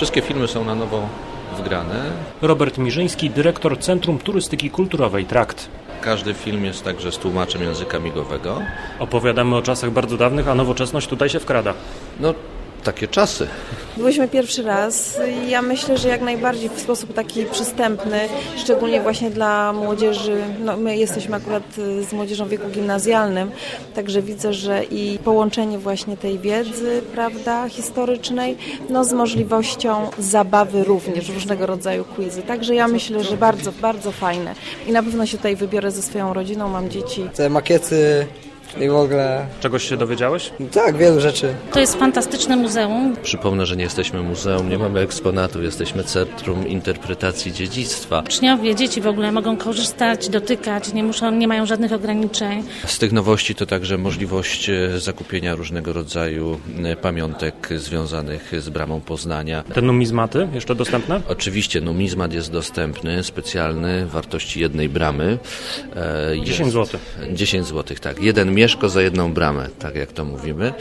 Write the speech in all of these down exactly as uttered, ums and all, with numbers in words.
Wszystkie filmy są na nowo wgrane. Robert Mirzyński, dyrektor Centrum Turystyki Kulturowej Trakt. Każdy film jest także z tłumaczem języka migowego. Opowiadamy o czasach bardzo dawnych, a nowoczesność tutaj się wkrada. No, takie czasy. Byliśmy pierwszy raz i ja myślę, że jak najbardziej w sposób taki przystępny, szczególnie właśnie dla młodzieży. No, my jesteśmy akurat z młodzieżą w wieku gimnazjalnym, także widzę, że i połączenie właśnie tej wiedzy, prawda, historycznej, no z możliwością zabawy również, różnego rodzaju quizy. Także ja myślę, że bardzo, bardzo fajne. I na pewno się tutaj wybiorę ze swoją rodziną, mam dzieci. Te makiety i w ogóle... Czegoś się dowiedziałeś? Tak, wielu rzeczy. To jest fantastyczne muzeum. Przypomnę, że nie jesteśmy muzeum, nie mamy eksponatów, jesteśmy Centrum Interpretacji Dziedzictwa. Uczniowie, dzieci w ogóle mogą korzystać, dotykać, nie muszą, nie mają żadnych ograniczeń. Z tych nowości to także możliwość zakupienia różnego rodzaju pamiątek związanych z Bramą Poznania. Te numizmaty jeszcze dostępne? Oczywiście numizmat jest dostępny, specjalny, wartości jednej bramy. dziesięć złotych. dziesięć złotych, tak. Jeden mieszko za jedną bramę, tak jak to mówimy.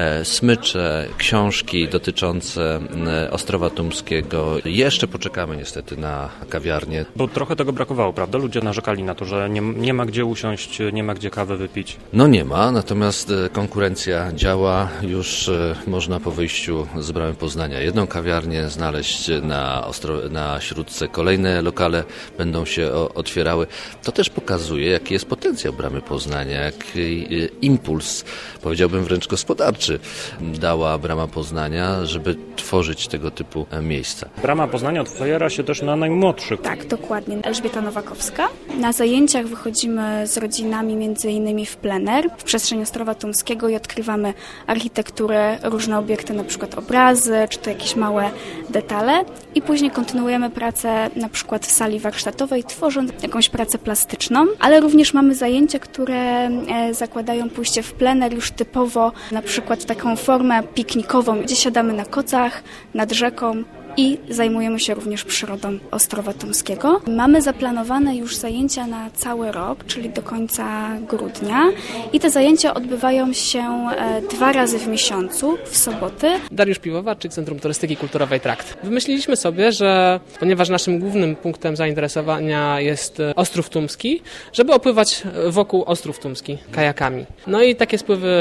Smycze, książki dotyczące Ostrowa Tumskiego. Jeszcze poczekamy niestety na kawiarnię. Bo trochę tego brakowało, prawda? Ludzie narzekali na to, że nie, nie ma gdzie usiąść, nie ma gdzie kawę wypić. No nie ma, natomiast konkurencja działa. Już można po wyjściu z Bramy Poznania jedną kawiarnię znaleźć na, Ostro- na Śródce. Kolejne lokale będą się otwierały. To też pokazuje, jaki jest potencjał Bramy Poznania, jaki impuls, powiedziałbym wręcz gospodarczy, dała Brama Poznania, żeby tworzyć tego typu miejsca. Brama Poznania otwiera się też na najmłodszych. Tak, dokładnie. Elżbieta Nowakowska. Na zajęciach wychodzimy z rodzinami między innymi w plener, w przestrzeni Ostrowa Tumskiego i odkrywamy architekturę, różne obiekty, na przykład obrazy, czy to jakieś małe detale i później kontynuujemy pracę na przykład w sali warsztatowej, tworząc jakąś pracę plastyczną, ale również mamy zajęcia, które zakładają pójście w plener już typowo, na przykład taką formę piknikową, gdzie siadamy na kocach, nad rzeką i zajmujemy się również przyrodą Ostrowa Tumskiego. Mamy zaplanowane już zajęcia na cały rok, czyli do końca grudnia i te zajęcia odbywają się dwa razy w miesiącu, w soboty. Dariusz Piwowarczyk, Centrum Turystyki Kulturowej Trakt. Wymyśliliśmy sobie, że ponieważ naszym głównym punktem zainteresowania jest Ostrów Tumski, żeby opływać wokół Ostrów Tumski kajakami. No i takie spływy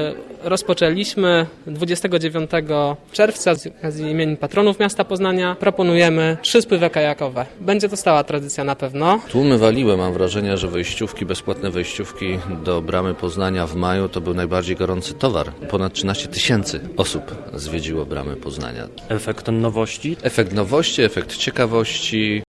rozpoczęliśmy dwudziestego dziewiątego czerwca z okazji imienin patronów miasta Poznania. Proponujemy trzy spływy kajakowe. Będzie to stała tradycja na pewno. Tłumy waliły, mam wrażenie, że wejściówki, bezpłatne wejściówki do Bramy Poznania w maju to był najbardziej gorący towar. Ponad trzynaście tysięcy osób zwiedziło Bramę Poznania. Efekt nowości? Efekt nowości, efekt ciekawości.